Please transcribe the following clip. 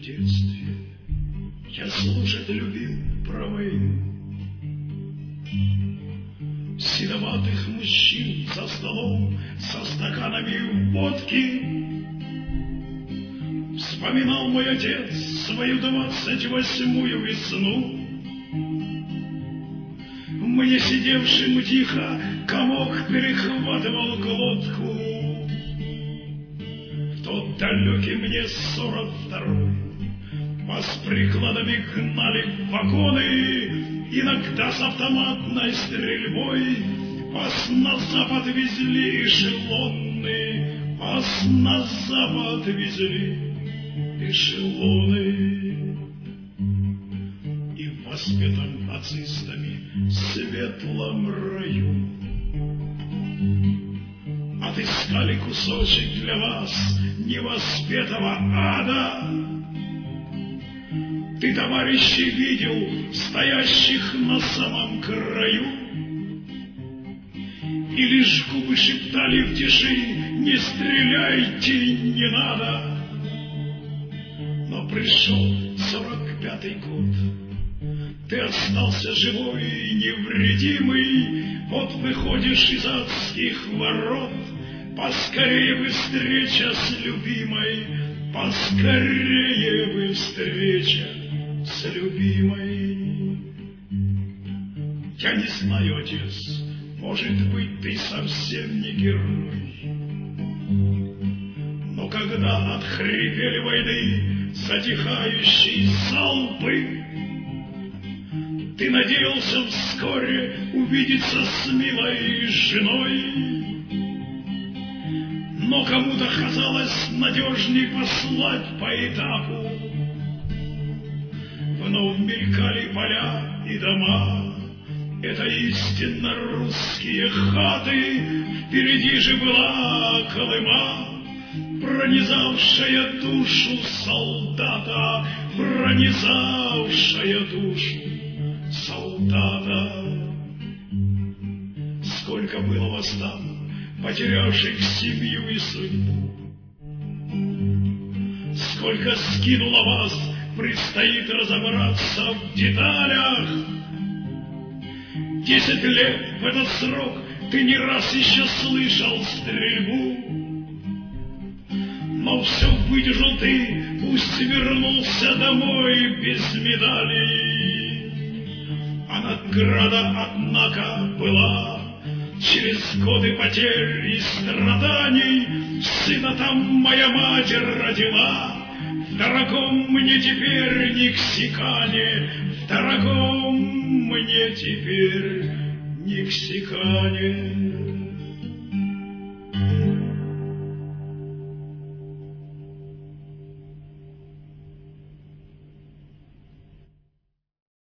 детстве я слушать любил про войну. Седоватых мужчин за столом со стаканами водки. Вспоминал мой отец свою 28-ю весну. Мне, сидевшим тихо, комок перехватывал глотку. В тот далекий мне 42-й вас прикладами гнали в вагоны, иногда с автоматной стрельбой. Вас на запад везли эшелоны, вас на запад везли эшелоны. И в воспетом нацистами светлом раю отыскали кусочек для вас невоспетого ада. Ты, товарищи, видел стоящих на самом краю, и лишь губы шептали в тиши: не стреляйте, не надо. Но пришел 45-й год, ты остался живой и невредимый. Вот выходишь из адских ворот, поскорее бы встреча с любимой, поскорее бы встреча с любимой. Я не знаю, отец, может быть, ты совсем не герой, но когда отхрипели войны затихающие залпы, ты надеялся вскоре увидеться с милой женой. Но кому-то казалось надежней послать по этапу. Вновь мелькали поля и дома, это истинно русские хаты. Впереди же была Колыма, пронизавшая душу солдата, пронизавшая душу солдата. Сколько было вас там, потерявших семью и судьбу, сколько скинуло вас, предстоит разобраться в деталях. 10 лет в этот срок ты не раз еще слышал стрельбу, но все выдержал ты, пусть вернулся домой без медалей. А награда, однако, была через годы потерь и страданий. Сына там моя мать родила в дорогом мне теперь Мексикане, в дорогом мне теперь Мексикане.